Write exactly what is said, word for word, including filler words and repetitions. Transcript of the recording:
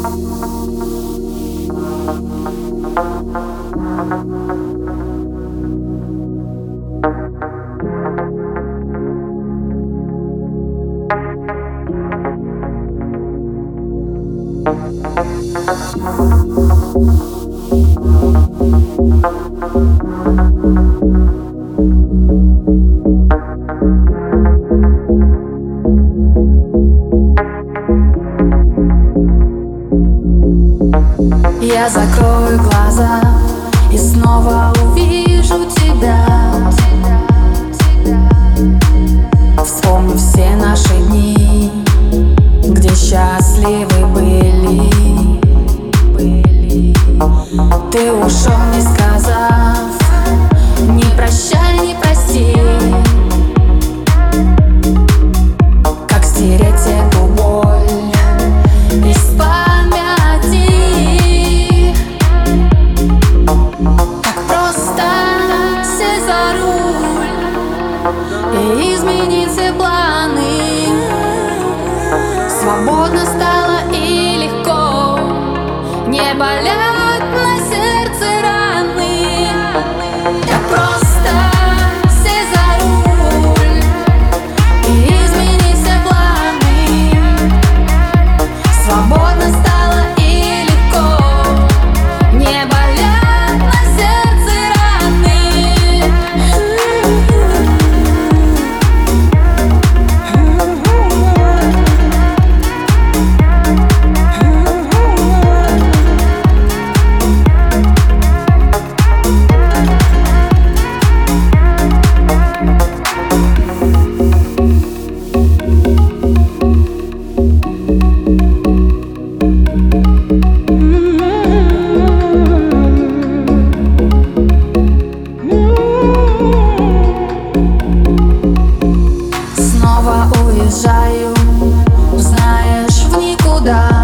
Я закрою глаза и снова увижу тебя. Вспомню все наши дни, где счастливы были. Ты ушел, не сказав ни прощай, ни прости. Как стереть эту боль из памяти? Так просто сесть за руль и изменить все планы. Свободно стало и легко, не болят на сердце раны. Так просто сесть за руль и изменить все планы. Свободно стало и легко, не болят на сердце раны. Снова уезжаю, знаешь, в никуда.